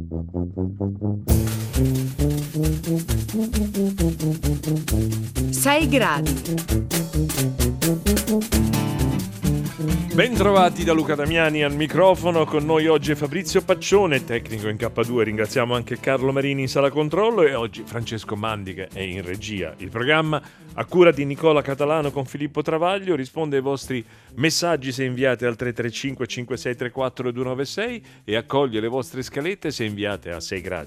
Sei gradi. Bentrovati da Luca Damiani al microfono. Con noi oggi è Fabrizio Paccione, tecnico in K2. Ringraziamo anche Carlo Marini in sala controllo e oggi Francesco Mandi che è in regia. Il programma, a cura di Nicola Catalano con Filippo Travaglio, risponde ai vostri messaggi se inviate al 335 5634 296 e accoglie le vostre scalette se inviate a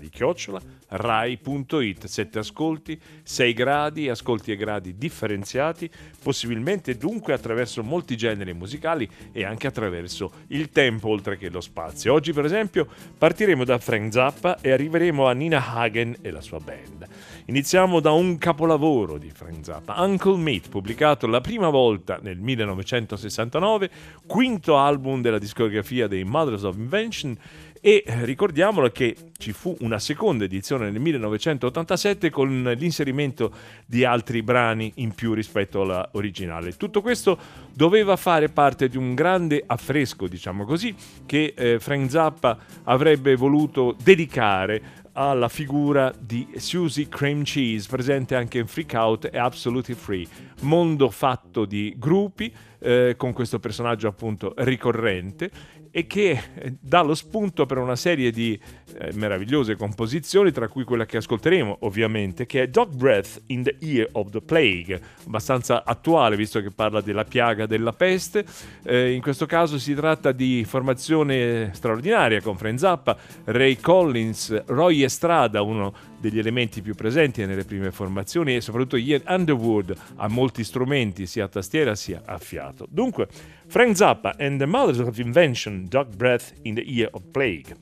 6gradi@rai.it. 7 ascolti, 6 gradi, ascolti e gradi differenziati, possibilmente dunque attraverso molti generi musicali e anche attraverso il tempo oltre che lo spazio. Oggi per esempio partiremo da Frank Zappa e arriveremo a Nina Hagen e la sua band. Iniziamo da un capolavoro di Frank Zappa, Uncle Meat, pubblicato la prima volta nel 1969, quinto album della discografia dei Mothers of Invention, e ricordiamolo che ci fu una seconda edizione nel 1987 con l'inserimento di altri brani in più rispetto alla originale. Tutto questo doveva fare parte di un grande affresco, diciamo così, che Frank Zappa avrebbe voluto dedicare alla figura di Susie Cream Cheese, presente anche in Freak Out e Absolutely Free, mondo fatto di gruppi con questo personaggio appunto ricorrente e che dà lo spunto per una serie di meravigliose composizioni, tra cui quella che ascolteremo ovviamente, che è Dog Breath in the Ear of the Plague, abbastanza attuale visto che parla della piaga della peste. In questo caso si tratta di formazione straordinaria con Frank Zappa, Ray Collins, Roy Estrada, uno degli elementi più presenti nelle prime formazioni, e soprattutto Ian Underwood a molti strumenti sia a tastiera sia a fiato. Dunque, Frank Zappa and the Mothers of Invention, Dog Breath in the Ear of Plague.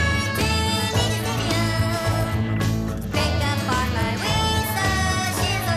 Pick up on my wings, she's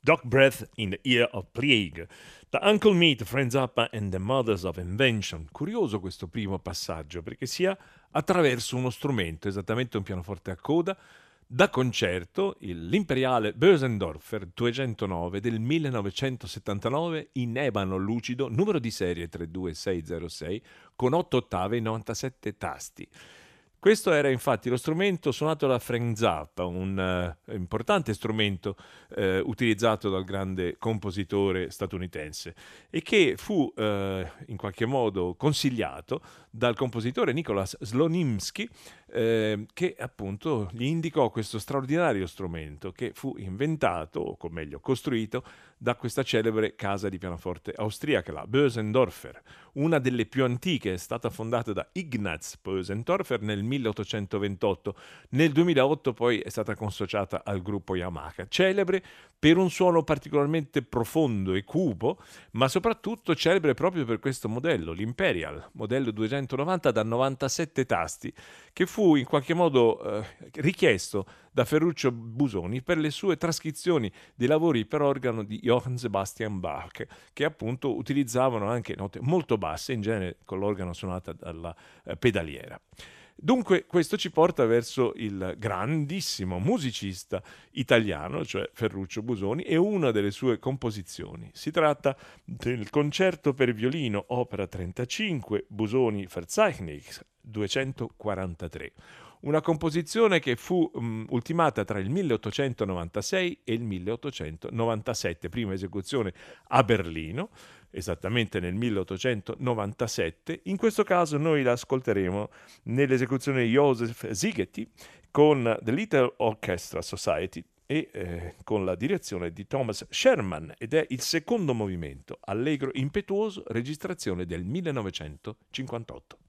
Dog Breath in the Ear of Plague, da Uncle Meat, Friends Up and the Mothers of Invention. Curioso questo primo passaggio, perché sia attraverso uno strumento, esattamente un pianoforte a coda, da concerto, l'imperiale Bösendorfer 209 del 1979 in ebano lucido, numero di serie 32606, con 8 ottave e 97 tasti. Questo era infatti lo strumento suonato da Frank Zappa, un importante strumento utilizzato dal grande compositore statunitense e che fu in qualche modo consigliato dal compositore Nicholas Slonimsky, che appunto gli indicò questo straordinario strumento che fu inventato, o meglio costruito, da questa celebre casa di pianoforte austriaca, la Bösendorfer. Una delle più antiche, è stata fondata da Ignaz Bösendorfer nel 1828. Nel 2008 poi è stata consociata al gruppo Yamaha, celebre per un suono particolarmente profondo e cupo, ma soprattutto celebre proprio per questo modello, l'Imperial, modello 290 da 97 tasti, che fu in qualche modo richiesto da Ferruccio Busoni per le sue trascrizioni dei lavori per organo di Johann Sebastian Bach, che appunto utilizzavano anche note molto basse, in genere con l'organo suonata dalla pedaliera. Dunque questo ci porta verso il grandissimo musicista italiano, cioè Ferruccio Busoni, e una delle sue composizioni. Si tratta del concerto per violino, opera 35, Busoni Verzeichnis 243. Una composizione che fu ultimata tra il 1896 e il 1897, prima esecuzione a Berlino, esattamente nel 1897. In questo caso noi la ascolteremo nell'esecuzione di Joseph Szigeti con The Little Orchestra Society e con la direzione di Thomas Sherman, ed è il secondo movimento, allegro impetuoso, registrazione del 1958.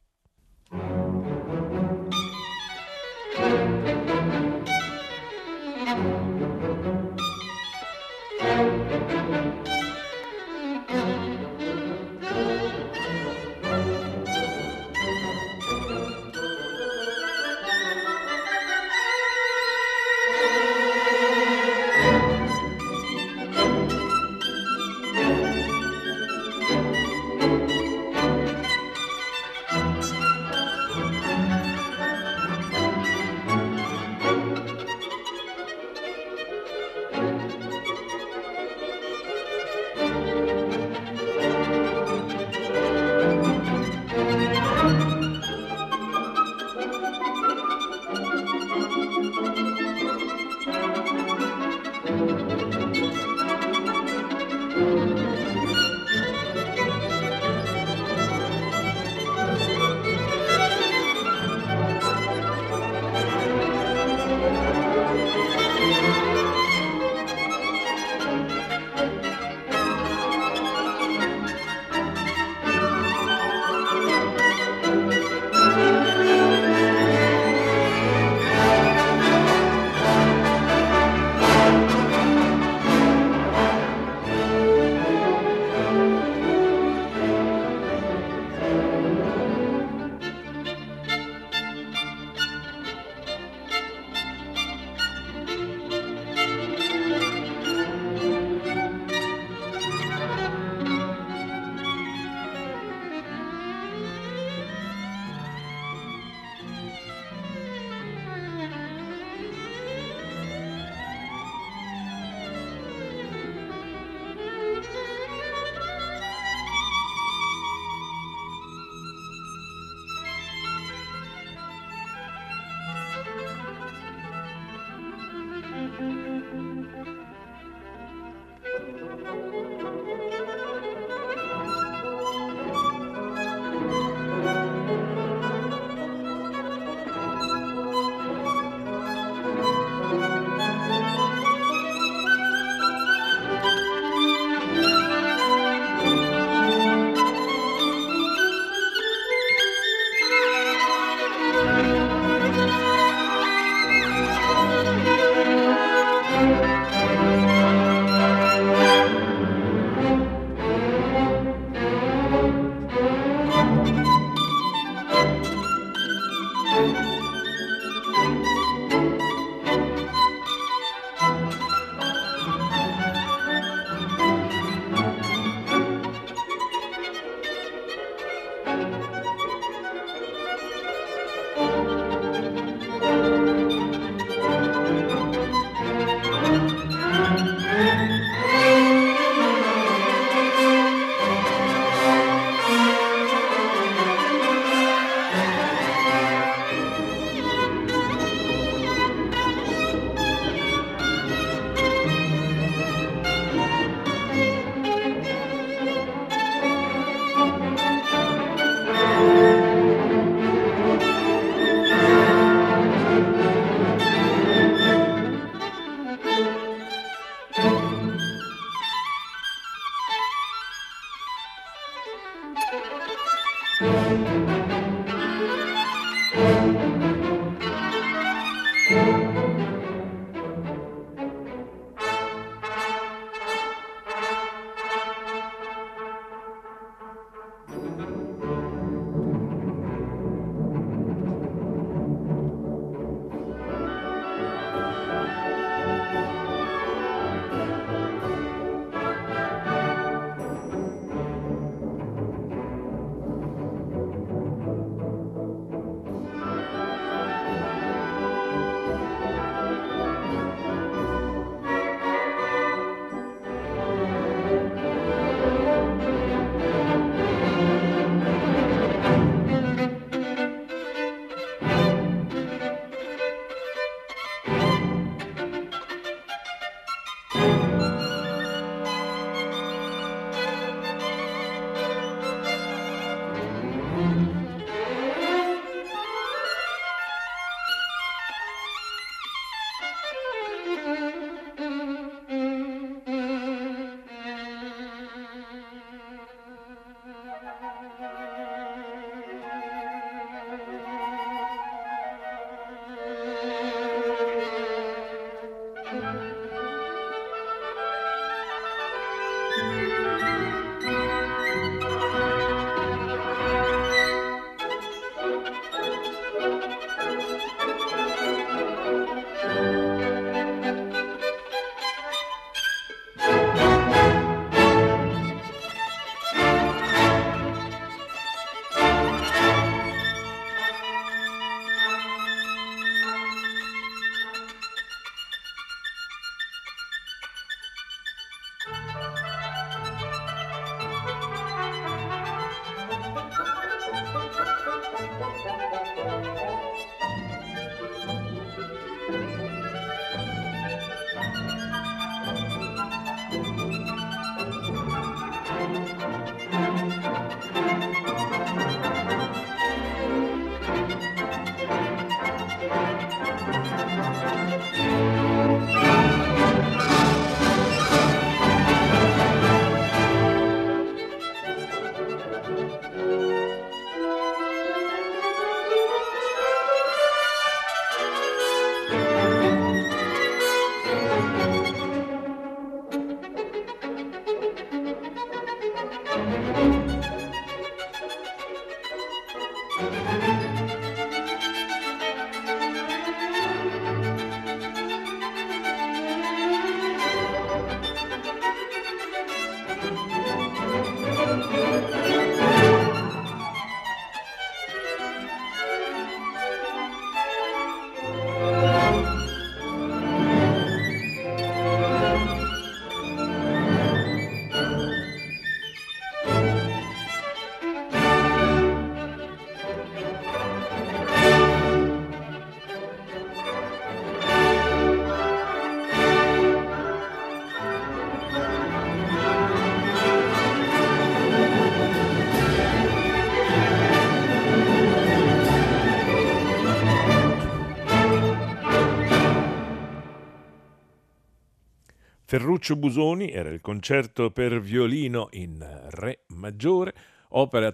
Ferruccio Busoni era il concerto per violino in re maggiore, opera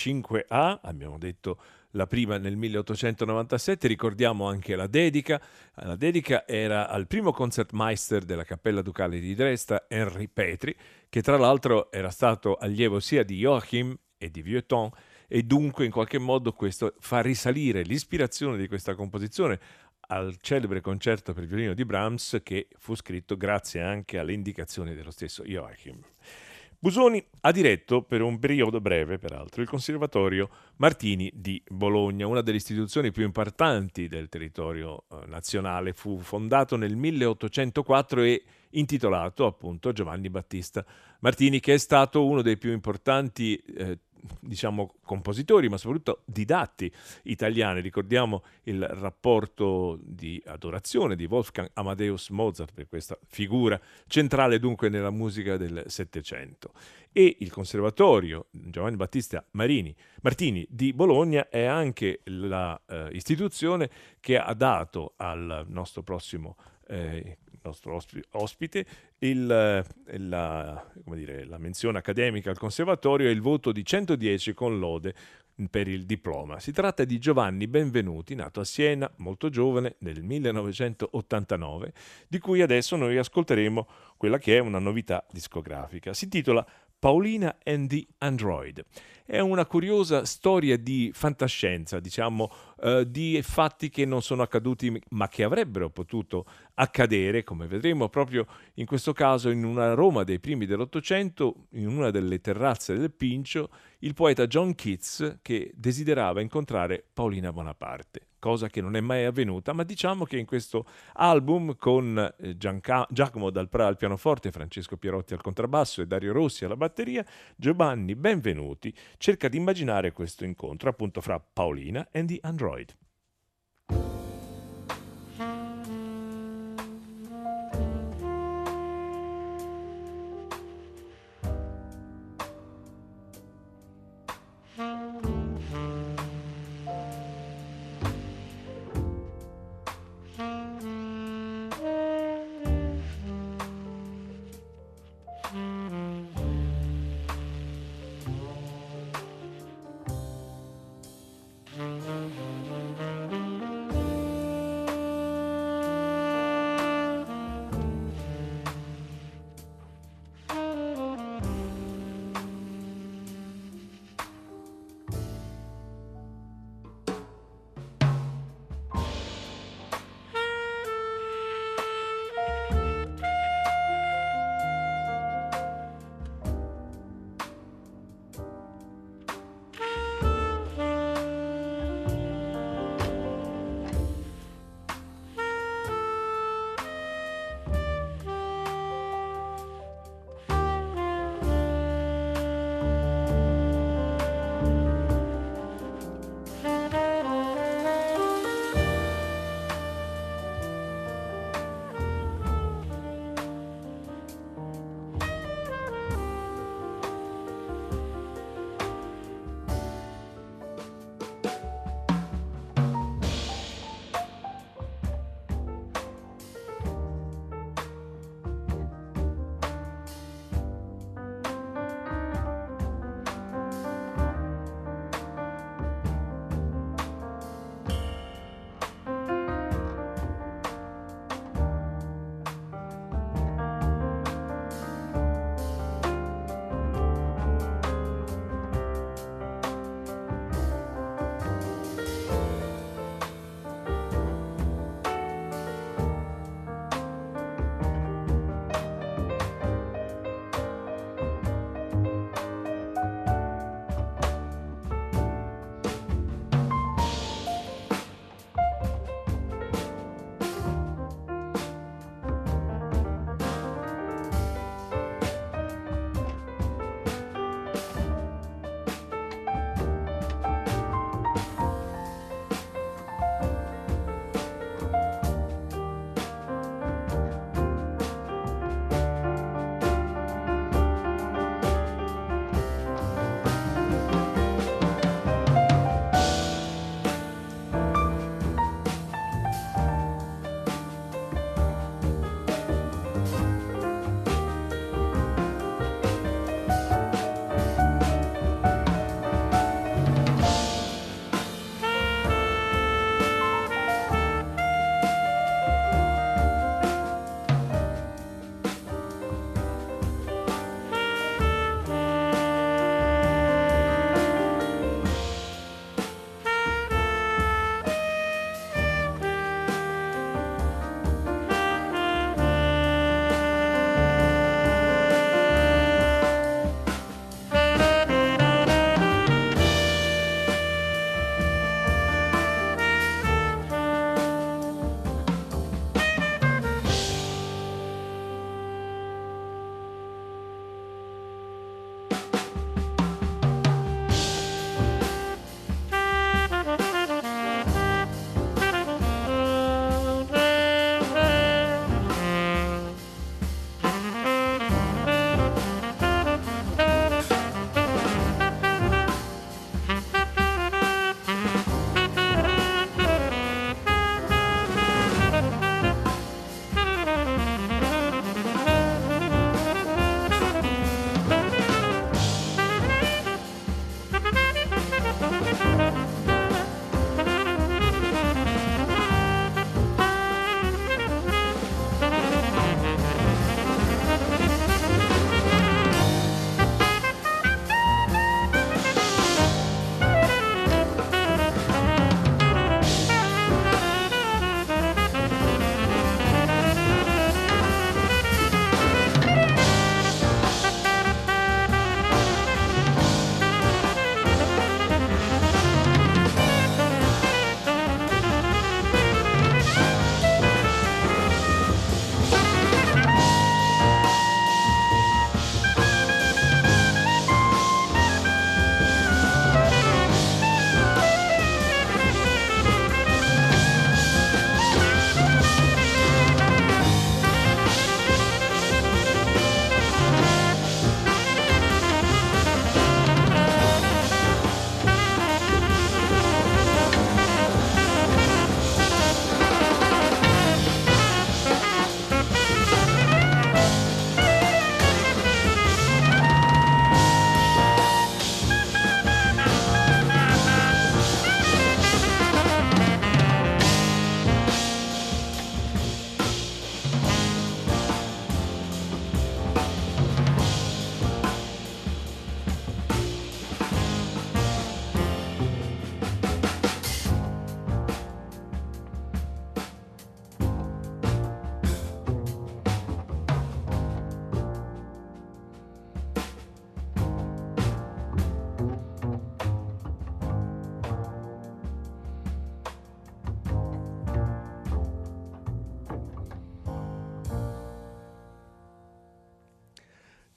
35A, abbiamo detto la prima nel 1897, ricordiamo anche la dedica. La dedica era al primo concertmeister della Cappella Ducale di Dresda, Henri Petri, che tra l'altro era stato allievo sia di Joachim e di Vieuxtemps, e dunque in qualche modo questo fa risalire l'ispirazione di questa composizione al celebre concerto per violino di Brahms, che fu scritto grazie anche alle indicazioni dello stesso Joachim. Busoni ha diretto per un periodo breve, peraltro, il Conservatorio Martini di Bologna, una delle istituzioni più importanti del territorio nazionale. Fu fondato nel 1804 e intitolato appunto a Giovanni Battista Martini, che è stato uno dei più importanti compositori, ma soprattutto didatti italiani. Ricordiamo il rapporto di adorazione di Wolfgang Amadeus Mozart, per questa figura centrale dunque nella musica del Settecento. E il Conservatorio Giovanni Battista Martini di Bologna è anche la istituzione che ha dato al nostro prossimo nostro ospite, la menzione accademica al conservatorio e il voto di 110 con lode per il diploma. Si tratta di Giovanni Benvenuti, nato a Siena, molto giovane, nel 1989, di cui adesso noi ascolteremo quella che è una novità discografica. Si intitola Paulina and the Android. È una curiosa storia di fantascienza, diciamo, di fatti che non sono accaduti ma che avrebbero potuto accadere, come vedremo proprio in questo caso in una Roma dei primi dell'Ottocento, in una delle terrazze del Pincio, il poeta John Keats che desiderava incontrare Paolina Bonaparte, cosa che non è mai avvenuta, ma diciamo che in questo album con Giacomo Dalprà al pianoforte, Francesco Pierotti al contrabbasso e Dario Rossi alla batteria, Giovanni Benvenuti cerca di immaginare questo incontro appunto fra Paolina and the Android.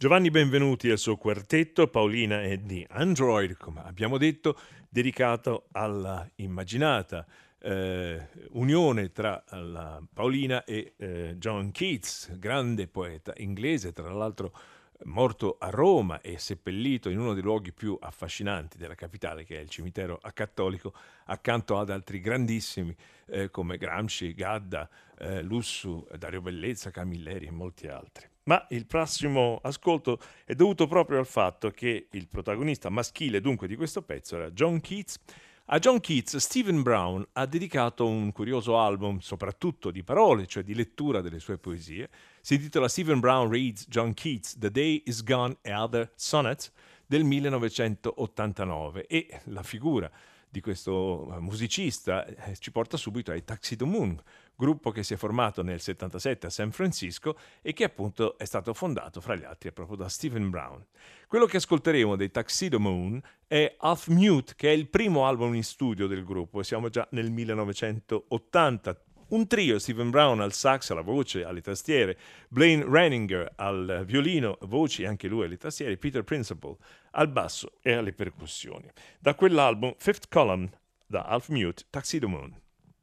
Giovanni Benvenuti e il suo quartetto, Paolina e The Android, come abbiamo detto, dedicato alla immaginata unione tra la Paolina e John Keats, grande poeta inglese, tra l'altro morto a Roma e seppellito in uno dei luoghi più affascinanti della capitale, che è il cimitero acattolico, accanto ad altri grandissimi come Gramsci, Gadda, Lussu, Dario Bellezza, Camilleri e molti altri. Ma il prossimo ascolto è dovuto proprio al fatto che il protagonista maschile dunque di questo pezzo era John Keats. A John Keats Stephen Brown ha dedicato un curioso album, soprattutto di parole, cioè di lettura delle sue poesie. Si intitola Stephen Brown Reads John Keats The Day Is Gone and Other Sonnets del 1989 e la figura di questo musicista ci porta subito ai Tuxedo Moon, gruppo che si è formato nel 77 a San Francisco e che appunto è stato fondato fra gli altri proprio da Stephen Brown. Quello che ascolteremo dei Tuxedo Moon è Half Mute, che è il primo album in studio del gruppo e siamo già nel 1980. Un trio, Stephen Brown al sax, alla voce, alle tastiere, Blaine Renninger al violino, voci anche lui alle tastiere, Peter Principle al basso e alle percussioni. Da quell'album Fifth Column, da Half Mute, Tuxedo Moon.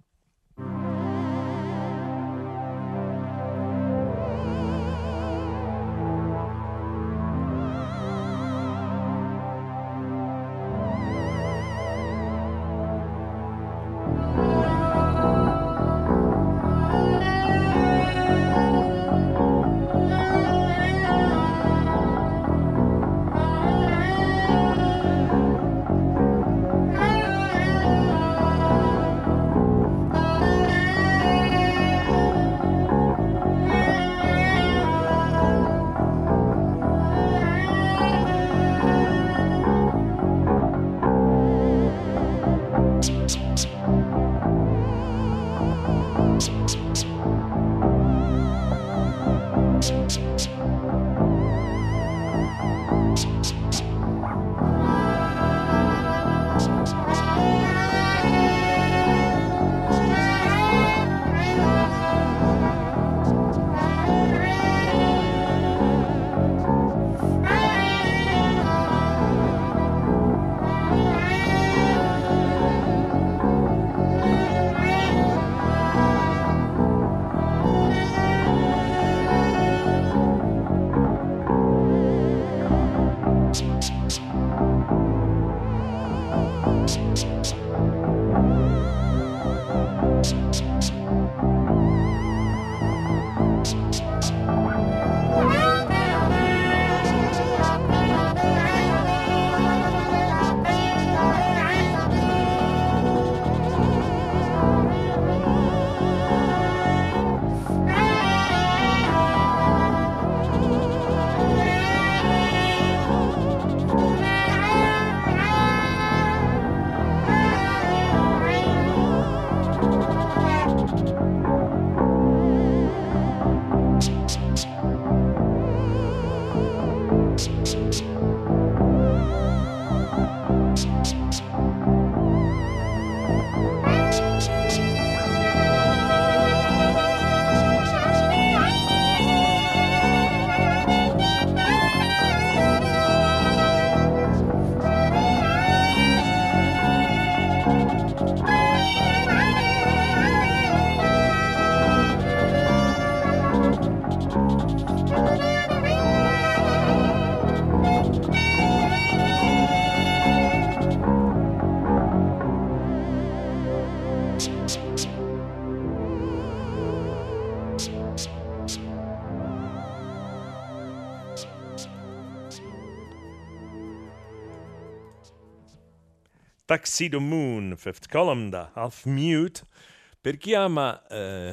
Tuxedo Moon, Fifth Column da Half Mute. Per chi ama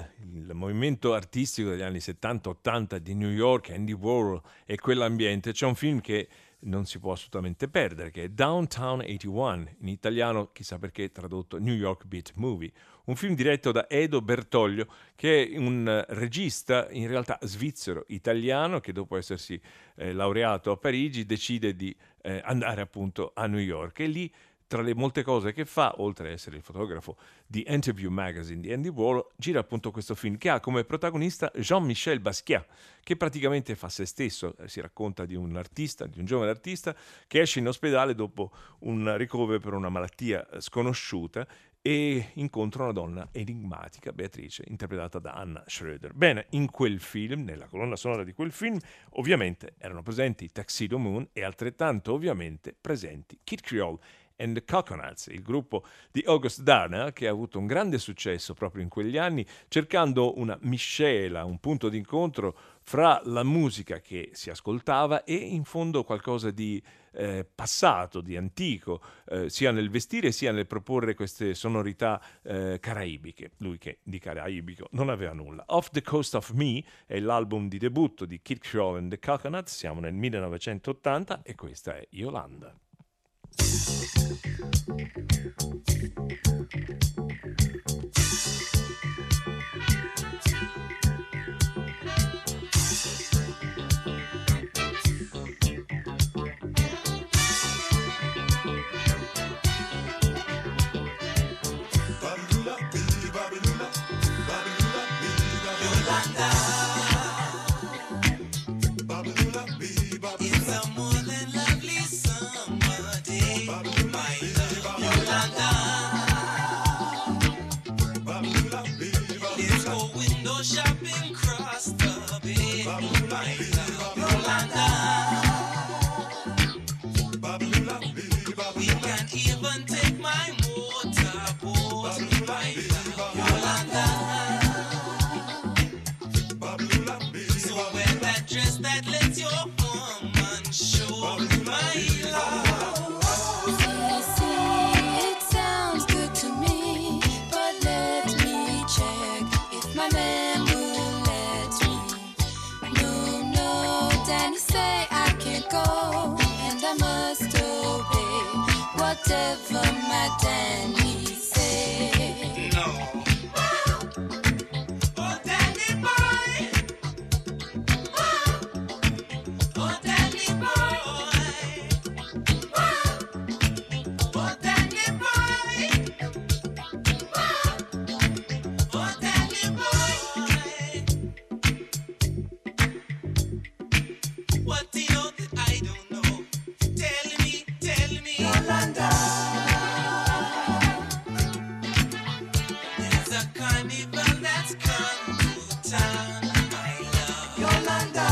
il movimento artistico degli anni 70-80 di New York, Andy Warhol e quell'ambiente, c'è un film che non si può assolutamente perdere, che è Downtown 81, in italiano chissà perché tradotto New York Beat Movie, un film diretto da Edo Bertoglio, che è un regista in realtà svizzero-italiano che dopo essersi laureato a Parigi decide di andare appunto a New York e lì tra le molte cose che fa, oltre ad essere il fotografo di Interview Magazine di Andy Warhol, gira appunto questo film che ha come protagonista Jean-Michel Basquiat, che praticamente fa se stesso. Si racconta di un artista, di un giovane artista che esce in ospedale dopo un ricovero per una malattia sconosciuta e incontra una donna enigmatica, Beatrice, interpretata da Anna Schroeder. Bene, in quel film, nella colonna sonora di quel film, ovviamente erano presenti Tuxedo Moon e altrettanto ovviamente presenti Kid Creole and the Coconuts, il gruppo di August Darnell che ha avuto un grande successo proprio in quegli anni, cercando una miscela, un punto d'incontro fra la musica che si ascoltava e in fondo qualcosa di passato, di antico, sia nel vestire sia nel proporre queste sonorità caraibiche. Lui che di caraibico non aveva nulla. Off the Coast of Me è l'album di debutto di Kid Creole and the Coconuts, siamo nel 1980 e questa è Yolanda. Whatever my Danny say. No. Oh, Danny boy. Oh, Danny boy. Oh, Danny boy. Oh, Danny boy. What do you know that I don't know? Tell me, Yolanda. There's a carnival that's come to town, my love. Yolanda.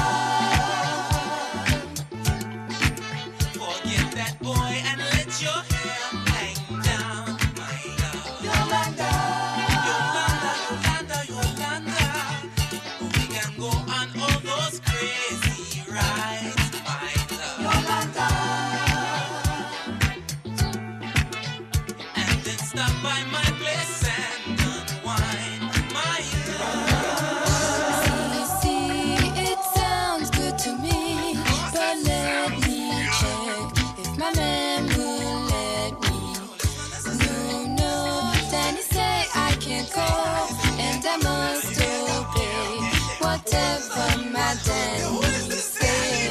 Forget that boy and let your hair hang down, my love. Yolanda. Yolanda, Yolanda, Yolanda. We can go on all those crazy rides, my love. Yolanda. Stop by my place and unwind, my love. See, it sounds good to me, but let me check if my man will let me. No, Danny say I can't go, and I must obey whatever my Danny say.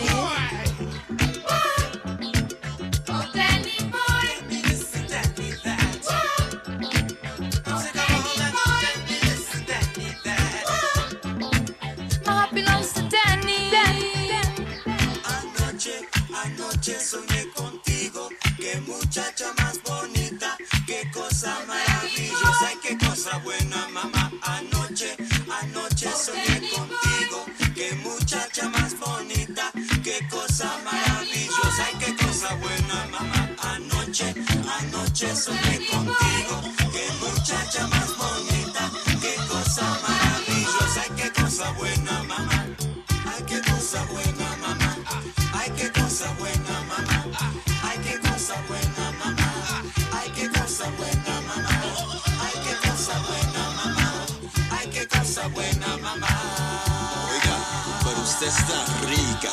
Soñé contigo, qué muchacha más bonita, qué cosa maravillosa y qué cosa buena, mamá. Anoche soñé contigo, qué muchacha más bonita, qué cosa maravillosa y qué cosa buena, mamá. Anoche soñé contigo, qué muchacha más bonita, qué cosa maravillosa y qué cosa buena, mamá. Ay, qué cosa buena, mamá. Ay, qué cosa buena, mamá. Ay, qué cosa buena, mamá. Ay, qué cosa buena, mamá. Ay, qué cosa buena, mamá. Ay, qué cosa buena, mamá. Oiga, pero usted está rica.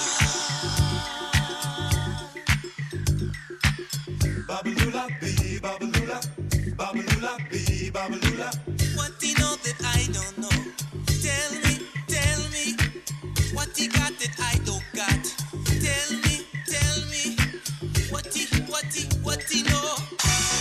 Babalula, bee, babalula, babalula, bee, babalula. What do you know that I don't know? Tell me, what you got that I don't got? Tell me, what you know?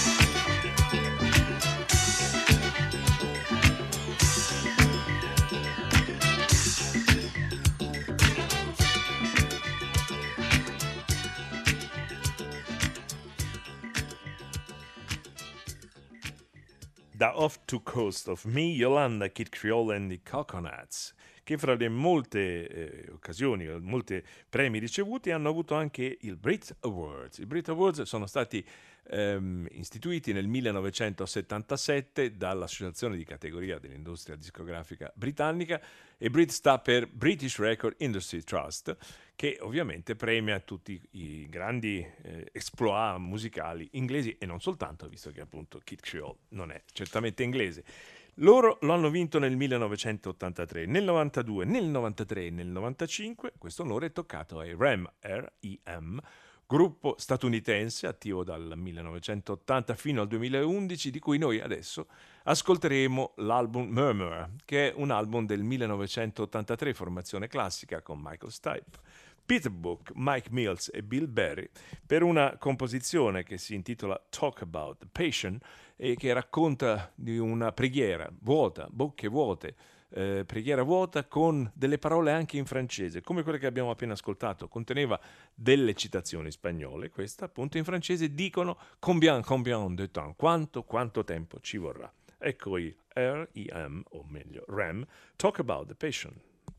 da Off to Coast of Me, Yolanda, Kid Creole and the Coconuts, che fra le molte occasioni, molti premi ricevuti, hanno avuto anche il Brit Awards. I Brit Awards sono stati istituiti nel 1977 dall'Associazione di categoria dell'industria discografica britannica, e Brit sta per British Record Industry Trust, che ovviamente premia tutti i grandi exploit musicali inglesi e non soltanto, visto che appunto Kid Creole non è certamente inglese. Loro lo hanno vinto nel 1983, nel 92, nel 93 e nel 95. Questo onore è toccato ai REM, R-E-M, gruppo statunitense attivo dal 1980 fino al 2011, di cui noi adesso ascolteremo l'album Murmur, che è un album del 1983, formazione classica con Michael Stipe, Peter Buck, Mike Mills e Bill Berry, per una composizione che si intitola Talk About the Patient e che racconta di una preghiera vuota, bocche vuote, preghiera vuota con delle parole anche in francese, come quelle che abbiamo appena ascoltato. Conteneva delle citazioni spagnole, questa appunto in francese dicono combien de temps, quanto tempo ci vorrà. Ecco i R-E-M, o meglio REM, Talk About the Patient.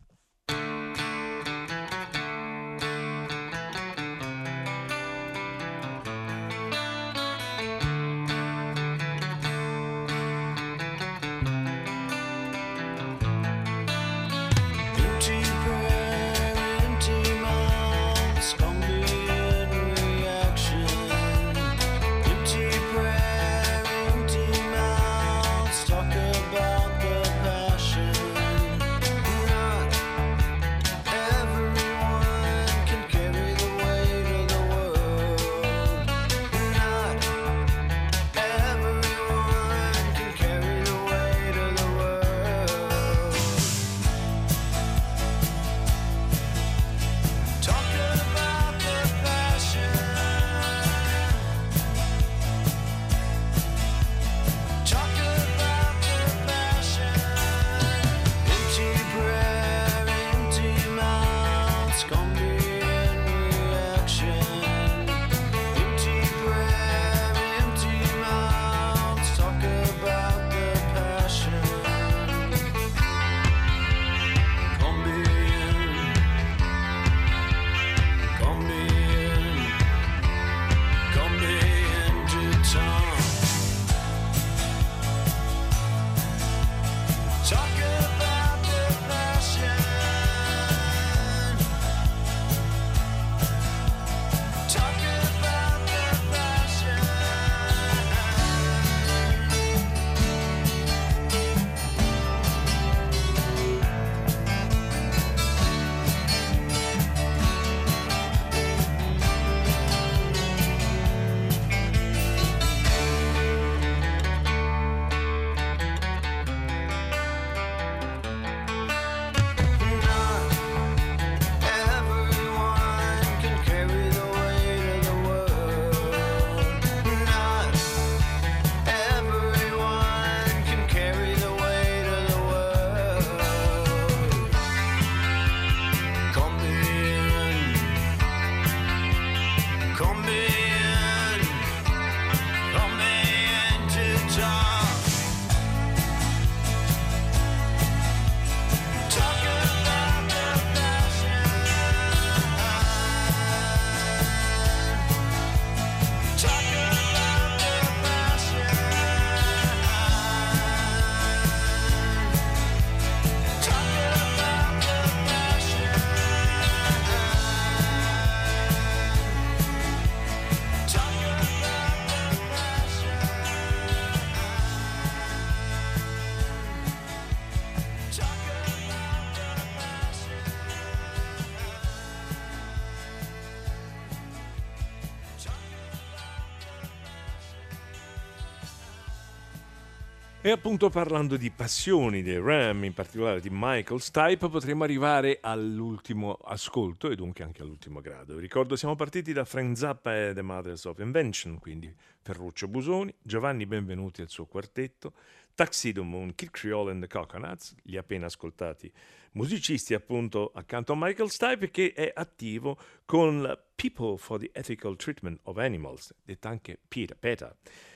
E appunto parlando di passioni dei Ram, in particolare di Michael Stipe, potremo arrivare all'ultimo ascolto e dunque anche all'ultimo grado. Ricordo, siamo partiti da Frank Zappa e The Mothers of Invention, quindi Ferruccio Busoni, Giovanni Benvenuti e il suo quartetto, Tuxedo Moon, Kid Creole and the Coconuts, gli appena ascoltati musicisti appunto accanto a Michael Stipe, che è attivo con la People for the Ethical Treatment of Animals, detta anche PETA,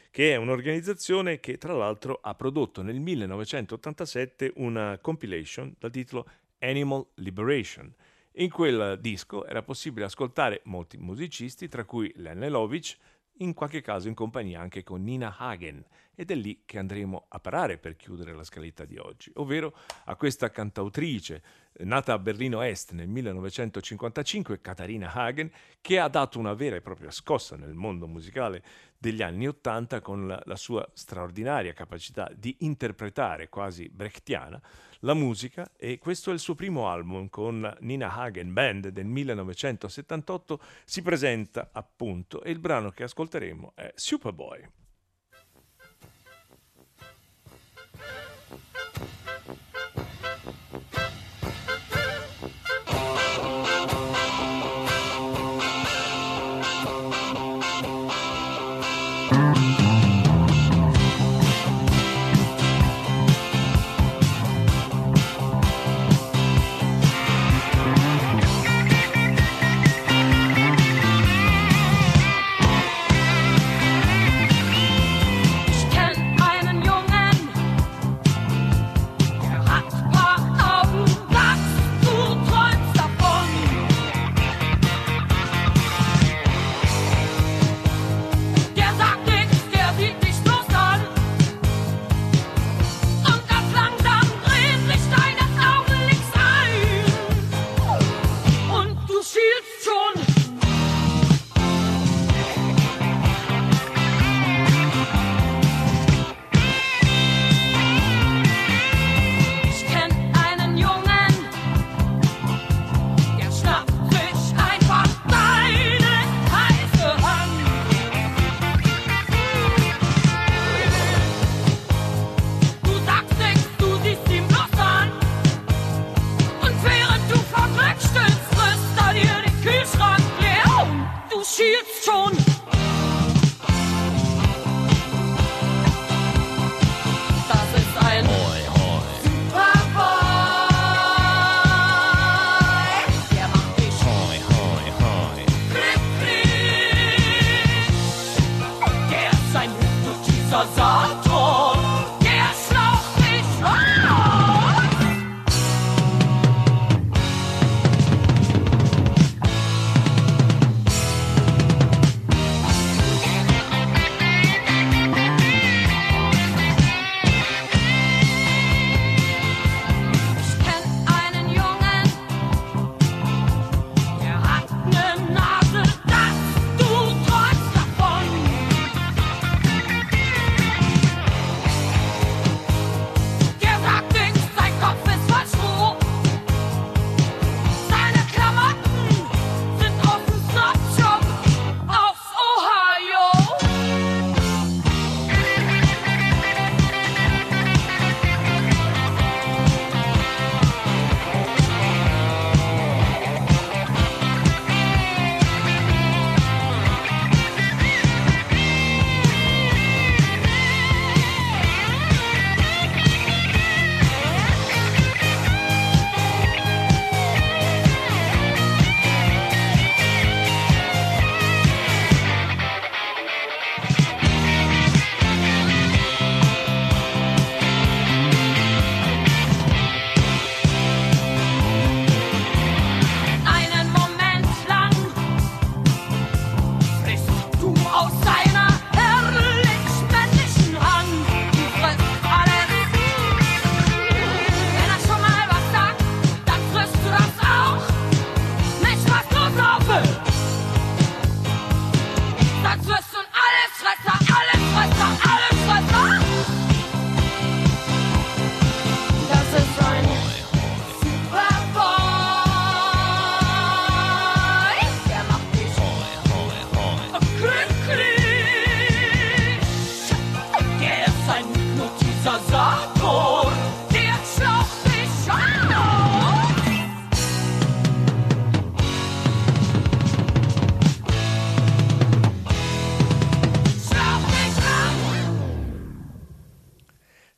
che è un'organizzazione che tra l'altro ha prodotto nel 1987 una compilation dal titolo Animal Liberation. In quel disco era possibile ascoltare molti musicisti, tra cui Len Lelovich, in qualche caso in compagnia anche con Nina Hagen, ed è lì che andremo a parare per chiudere la scaletta di oggi, ovvero a questa cantautrice nata a Berlino Est nel 1955, Katharina Hagen, che ha dato una vera e propria scossa nel mondo musicale degli anni Ottanta con la sua straordinaria capacità di interpretare quasi brechtiana la musica, e questo è il suo primo album con Nina Hagen Band del 1978, si presenta appunto, e il brano che ascolteremo è Superboy.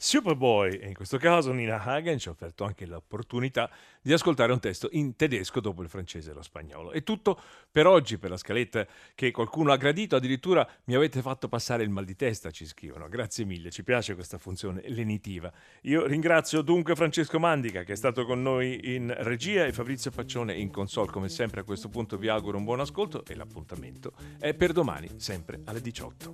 Superboy, e in questo caso Nina Hagen ci ha offerto anche l'opportunità di ascoltare un testo in tedesco dopo il francese e lo spagnolo. È tutto per oggi, per la scaletta che qualcuno ha gradito, addirittura mi avete fatto passare il mal di testa, ci scrivono. Grazie mille, ci piace questa funzione lenitiva. Io ringrazio dunque Francesco Mandica che è stato con noi in regia e Fabrizio Paccione in console. Come sempre a questo punto vi auguro un buon ascolto e l'appuntamento è per domani, sempre alle 18.